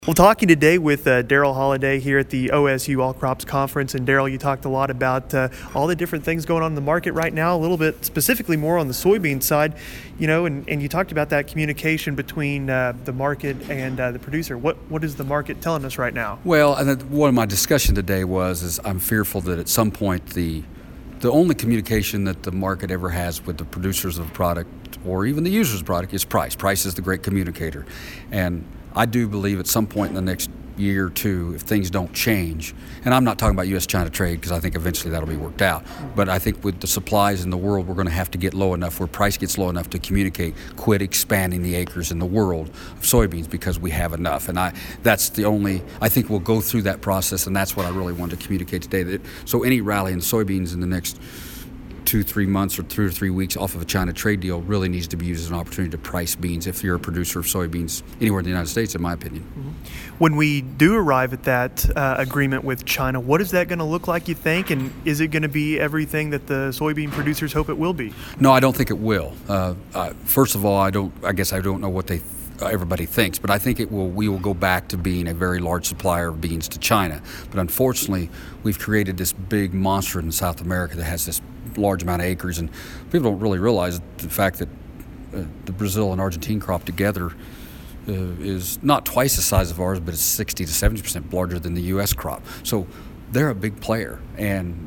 Well, talking today with Daryl Holliday here at the OSU All Crops Conference. And Daryl, you talked a lot about all the different things going on in the market right now, a little bit specifically more on the soybean side, and you talked about that communication between the market and the producer. What is the market telling us right now? Well, one of my discussion today is I'm fearful that at some point the only communication that the market ever has with the producers of the product or even the users of the product is price. Price is the great communicator. And I do believe at some point in the next year or two, if things don't change, and I'm not talking about U.S.-China trade because I think eventually that'll be worked out, but I think with the supplies in the world, we're going to have to get low enough where price gets low enough to communicate, quit expanding the acres in the world of soybeans because we have enough. And I think we'll go through that process, and that's what I really wanted to communicate today. So any rally in soybeans in the next 2-3 months or 2 or 3 weeks off of a China trade deal really needs to be used as an opportunity to price beans if you're a producer of soybeans anywhere in the United States, in my opinion. Mm-hmm. When we do arrive at that agreement with China, what is that going to look like, you think? And is it going to be everything that the soybean producers hope it will be? No, I don't think it will. First of all, I guess I don't know what everybody thinks, but I think we will go back to being a very large supplier of beans to China. But unfortunately, we've created this big monster in South America that has this large amount of acres, and people don't really realize the fact that the Brazil and Argentine crop together is not twice the size of ours, but it's 60 to 70% larger than the U.S. crop. So they're a big player, and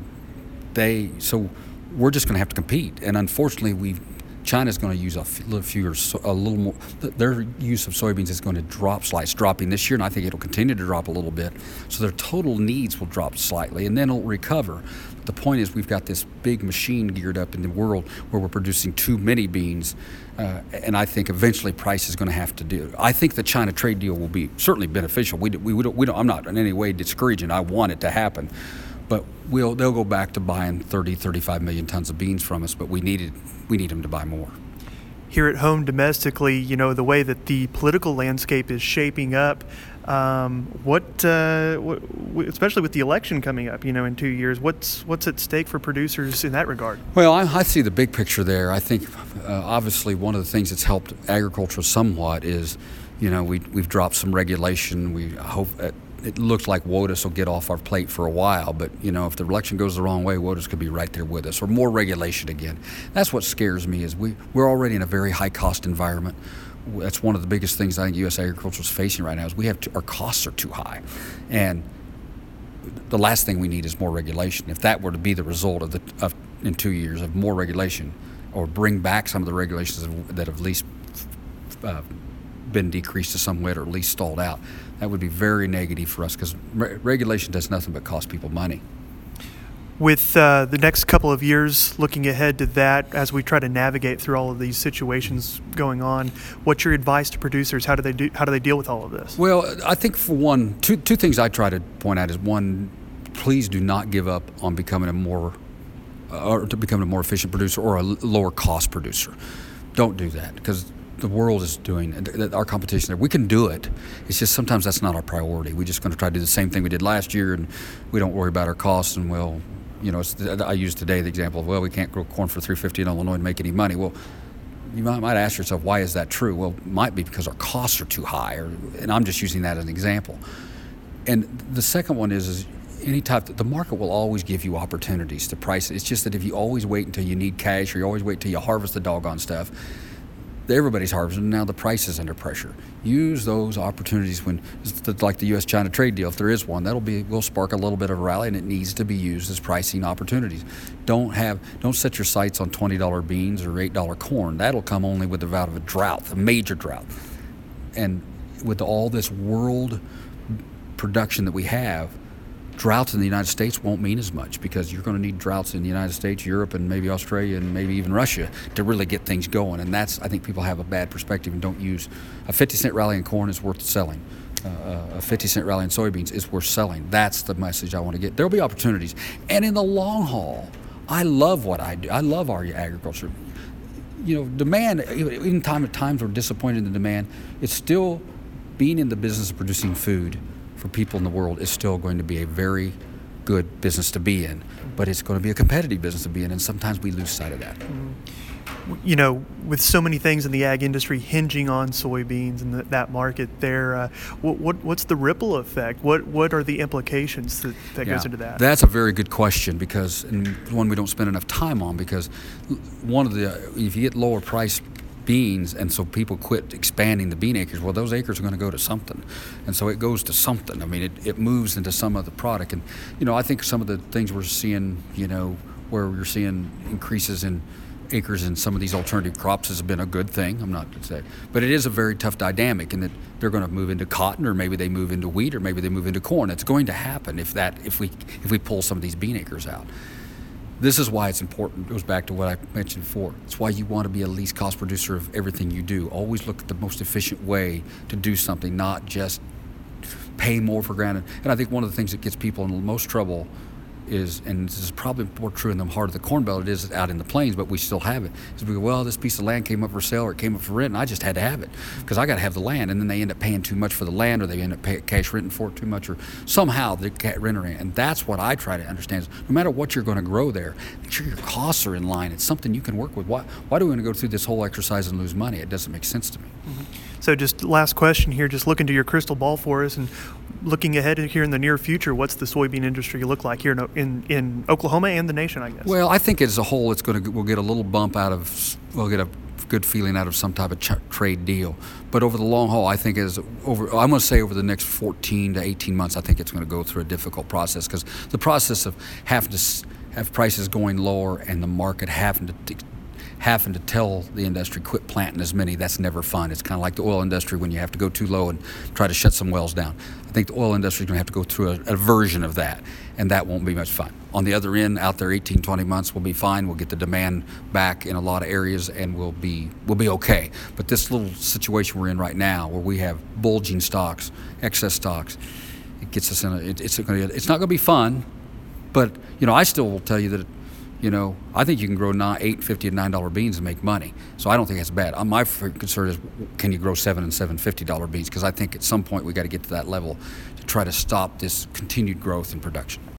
so we're just going to have to compete. And unfortunately, China's going to use a little more. Their use of soybeans is going to drop slightly. It's dropping this year, and I think it'll continue to drop a little bit. So their total needs will drop slightly, and then it'll recover. But the point is, we've got this big machine geared up in the world where we're producing too many beans, and I think eventually price is going to have to do. I think the China trade deal will be certainly beneficial. We don't. I'm not in any way discouraging. I want it to happen. But they'll go back to buying 35 million tons of beans from us, but we need them to buy more. Here at home domestically, the way that the political landscape is shaping up, especially with the election coming up, in 2 years, what's at stake for producers in that regard? Well, I see the big picture there. I think obviously one of the things that's helped agriculture somewhat is, we've dropped some regulation. We hope it looks like WOTUS will get off our plate for a while, but if the election goes the wrong way, WOTUS could be right there with us, or more regulation again. That's what scares me is we're already in a very high cost environment. That's one of the biggest things I think U.S. agriculture is facing right now is our costs are too high, and the last thing we need is more regulation. If that were to be the result in 2 years of more regulation, or bring back some of the regulations that have at least been decreased to some way or at least stalled out, that would be very negative for us because regulation does nothing but cost people money. With the next couple of years, looking ahead to that, as we try to navigate through all of these situations going on, what's your advice to producers? How do they deal with all of this? Well, I think for one, two things I try to point out is one, please do not give up on becoming a more efficient producer or a lower cost producer. Don't do that because the world is doing our competition there. We can do it. It's just sometimes that's not our priority. We're just going to try to do the same thing we did last year, and we don't worry about our costs. And I used today the example of we can't grow corn for $3.50 in Illinois and make any money. Well, you might ask yourself, why is that true? Well, it might be because our costs are too high, and I'm just using that as an example. And the second one is the market will always give you opportunities to price it. It's just that if you always wait until you need cash, or you always wait until you harvest the doggone stuff, everybody's harvesting. Now the price is under pressure. Use those opportunities when, like the U.S.-China trade deal, if there is one, will spark a little bit of a rally, and it needs to be used as pricing opportunities. Don't set your sights on $20 beans or $8 corn. That'll come only with the out of a drought, a major drought. And with all this world production that we have, droughts in the United States won't mean as much because you're going to need droughts in the United States, Europe, and maybe Australia, and maybe even Russia to really get things going. And I think people have a bad perspective and don't use a 50-cent rally in corn is worth selling. A 50-cent rally in soybeans is worth selling. That's the message I want to get. There'll be opportunities. And in the long haul, I love what I do. I love our agriculture. Demand, even at times we're disappointed in the demand, it's still being in the business of producing food for people in the world is still going to be a very good business to be in, but it's going to be a competitive business to be in, and sometimes we lose sight of that. with so many things in the ag industry hinging on soybeans and that market there, what's the ripple effect? What are the implications that goes into that? That's a very good question, and one we don't spend enough time on, because if you get lower price beans and so people quit expanding the bean acres, well, those acres are going to go to something, and so it goes to something. I mean, it moves into some other product, and I think some of the things we're seeing, where we're seeing increases in acres in some of these alternative crops has been a good thing. I'm not going to say, but it is a very tough dynamic, in that they're going to move into cotton, or maybe they move into wheat, or maybe they move into corn. It's going to happen if we pull some of these bean acres out. This is why it's important. It goes back to what I mentioned before. It's why you want to be a least cost producer of everything you do. Always look at the most efficient way to do something, not just pay more for granted. And I think one of the things that gets people in the most trouble is, and this is probably more true in the heart of the Corn Belt, it is out in the plains, but we still have it, is we go, well, this piece of land came up for sale, or it came up for rent, and I just had to have it because I got to have the land. And then they end up paying too much for the land, or they end up paying cash renting for it too much, or somehow the renter. And that's what I try to understand is, no matter what you're going to grow there, make sure your costs are in line. It's something you can work with. Why do we want to go through this whole exercise and lose money? It doesn't make sense to me. Mm-hmm. So just last question here, just look into your crystal ball for us, and looking ahead here in the near future, what's the soybean industry look like here in Oklahoma and the nation, I guess? Well, I think as a whole, we'll get a little bump we'll get a good feeling out of some type of trade deal. But over the long haul, I think I'm going to say over the next 14 to 18 months, I think it's going to go through a difficult process, because the process of having to have prices going lower and the market having to tell the industry quit planting as many, that's never fun. It's kind of like the oil industry when you have to go too low and try to shut some wells down. I think the oil industry is going to have to go through a version of that, and that won't be much fun. On the other end, out there 18, 20 months, we'll be fine. We'll get the demand back in a lot of areas, and we'll be okay. But this little situation we're in right now, where we have bulging stocks, excess stocks, it gets us it's not going to be fun. But I still will tell you that I think you can grow $8.50 and $9 beans and make money. So I don't think that's bad. My concern is, can you grow $7 and $7.50 beans? Because I think at some point we got to get to that level to try to stop this continued growth in production.